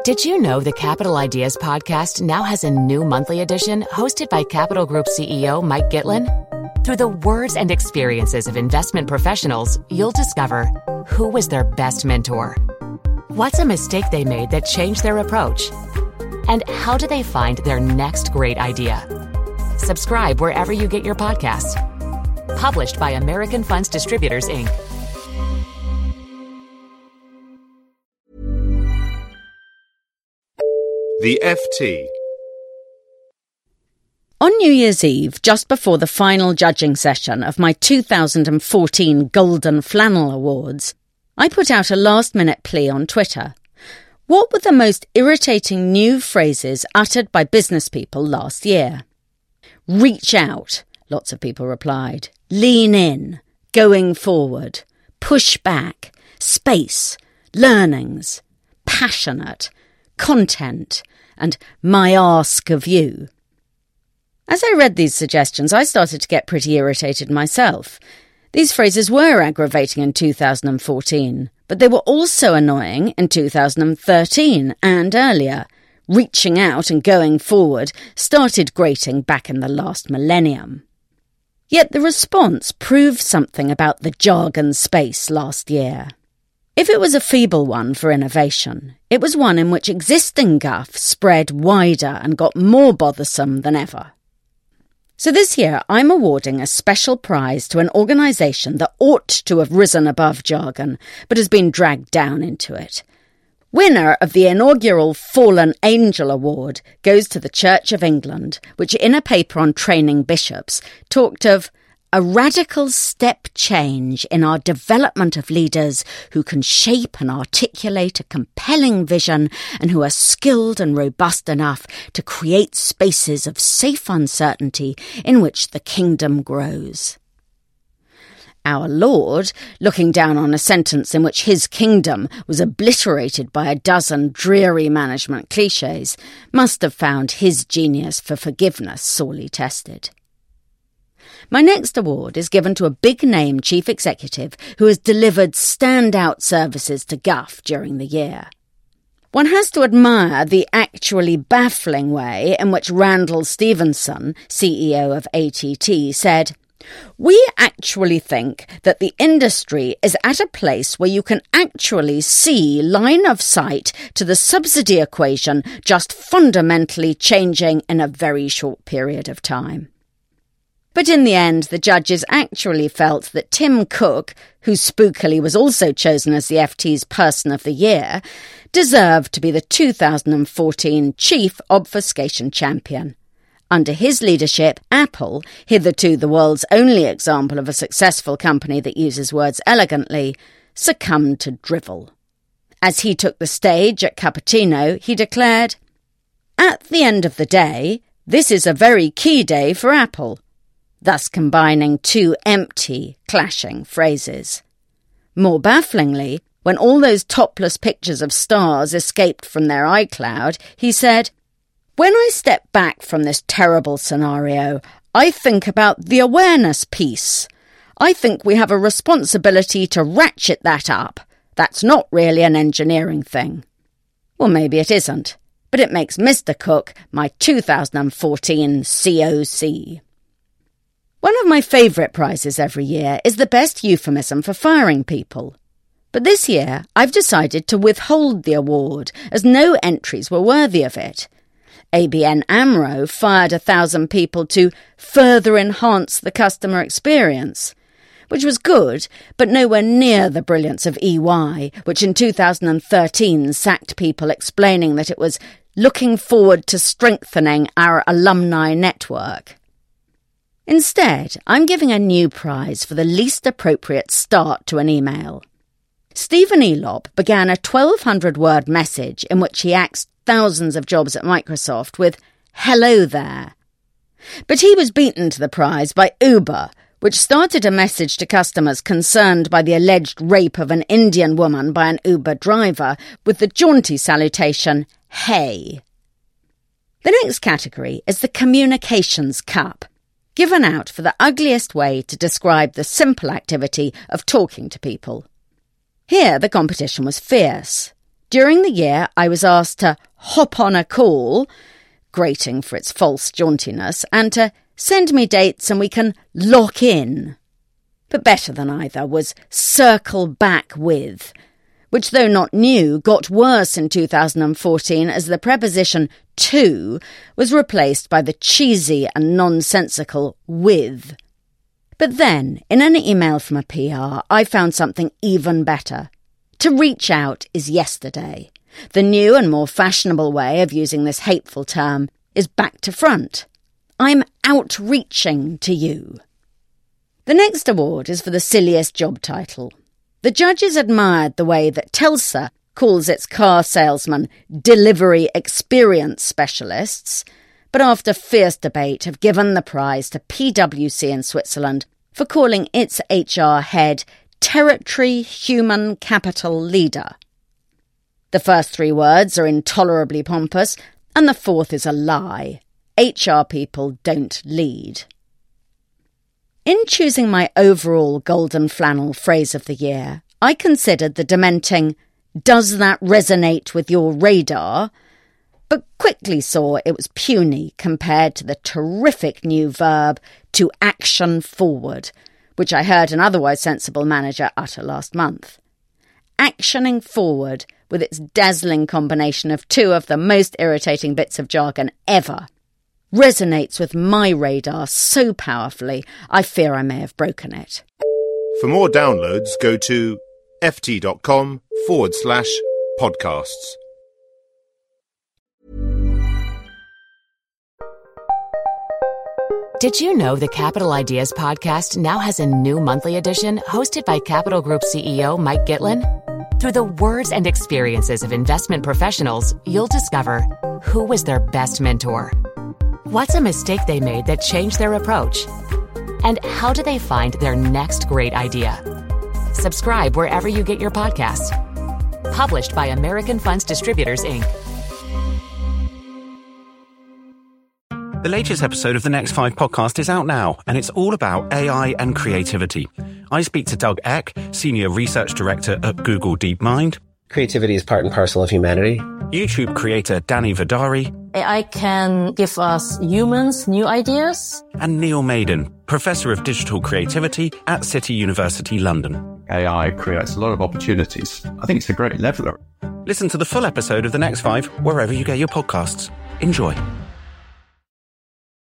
Did you know the Capital Ideas podcast now has a new monthly edition hosted by Capital Group CEO Mike Gitlin? Through the words and experiences of investment professionals, you'll discover who was their best mentor, what's a mistake they made that changed their approach, and how do they find their next great idea. Subscribe wherever you get your podcasts. Published by American Funds Distributors, Inc. The FT. On New Year's Eve, just before the final judging session of my 2014 Golden Flannel Awards, I put out a last-minute plea on Twitter. What were the most irritating new phrases uttered by business people last year? Reach out, lots of people replied. Lean in, going forward, push back, space, learnings, passionate, content, and my ask of you. As I read these suggestions, I started to get pretty irritated myself. These phrases were aggravating in 2014, but they were also annoying in 2013 and earlier. Reaching out and going forward started grating back in the last millennium. Yet the response proved something about the jargon space last year. If it was a feeble one for innovation, it was one in which existing guff spread wider and got more bothersome than ever. So this year, I'm awarding a special prize to an organisation that ought to have risen above jargon, but has been dragged down into it. Winner of the inaugural Fallen Angel Award goes to the Church of England, which in a paper on training bishops talked of a radical step change in our development of leaders who can shape and articulate a compelling vision and who are skilled and robust enough to create spaces of safe uncertainty in which the kingdom grows. Our Lord, looking down on a sentence in which his kingdom was obliterated by a dozen dreary management clichés, must have found his genius for forgiveness sorely tested. My next award is given to a big-name chief executive who has delivered standout services to guff during the year. One has to admire the actually baffling way in which Randall Stevenson, CEO of ATT, said, "We actually think that the industry is at a place where you can actually see line of sight to the subsidy equation just fundamentally changing in a very short period of time." But in the end, the judges actually felt that Tim Cook, who spookily was also chosen as the FT's Person of the Year, deserved to be the 2014 Chief Obfuscation Champion. Under his leadership, Apple, hitherto the world's only example of a successful company that uses words elegantly, succumbed to drivel. As he took the stage at Cupertino, he declared, "At the end of the day, this is a very key day for Apple," thus combining two empty, clashing phrases. More bafflingly, when all those topless pictures of stars escaped from their iCloud, he said, "When I step back from this terrible scenario, I think about the awareness piece. I think we have a responsibility to ratchet that up. That's not really an engineering thing." Well, maybe it isn't, but it makes Mr. Cook my 2014 COC. One of my favourite prizes every year is the best euphemism for firing people. But this year, I've decided to withhold the award, as no entries were worthy of it. ABN AMRO fired 1,000 people to further enhance the customer experience, which was good, but nowhere near the brilliance of EY, which in 2013 sacked people explaining that it was looking forward to strengthening our alumni network. Instead, I'm giving a new prize for the least appropriate start to an email. Stephen Elop began a 1,200-word message in which he axed thousands of jobs at Microsoft with "Hello there." But he was beaten to the prize by Uber, which started a message to customers concerned by the alleged rape of an Indian woman by an Uber driver with the jaunty salutation, "Hey." The next category is the Communications Cup, given out for the ugliest way to describe the simple activity of talking to people. Here the competition was fierce. During the year, I was asked to hop on a call, grating for its false jauntiness, and to send me dates and we can lock in. But better than either was circle back with, which, though not new, got worse in 2014 as the preposition to was replaced by the cheesy and nonsensical with. But then, in an email from a PR, I found something even better. To reach out is yesterday. The new and more fashionable way of using this hateful term is back to front. I'm outreaching to you. The next award is for the silliest job title. The judges admired the way that Telstra calls its car salesmen delivery experience specialists, but after fierce debate have given the prize to PwC in Switzerland for calling its HR head Territory Human Capital Leader. The first 3 words are intolerably pompous, and the fourth is a lie. HR people don't lead. In choosing my overall golden flannel phrase of the year, I considered the dementing, "Does that resonate with your radar?" but quickly saw it was puny compared to the terrific new verb to action forward, which I heard an otherwise sensible manager utter last month. Actioning forward, with its dazzling combination of 2 of the most irritating bits of jargon ever, resonates with my radar so powerfully, I fear I may have broken it. For more downloads, go to ft.com/podcasts. Did you know the Capital Ideas podcast now has a new monthly edition hosted by Capital Group CEO Mike Gitlin? Through the words and experiences of investment professionals, you'll discover who was their best mentor, what's a mistake they made that changed their approach, and how do they find their next great idea. Subscribe wherever you get your podcasts. Published by American Funds Distributors, Inc. The latest episode of the Next 5 podcast is out now, and it's all about AI and creativity. I speak to Doug Eck, Senior Research Director at Google DeepMind. Creativity is part and parcel of humanity. YouTube creator Danny Vidari. AI can give us humans new ideas. And Neil Maiden, Professor of Digital Creativity at City University London. AI creates a lot of opportunities. I think it's a great leveler. Listen to the full episode of the Next 5 wherever you get your podcasts. Enjoy.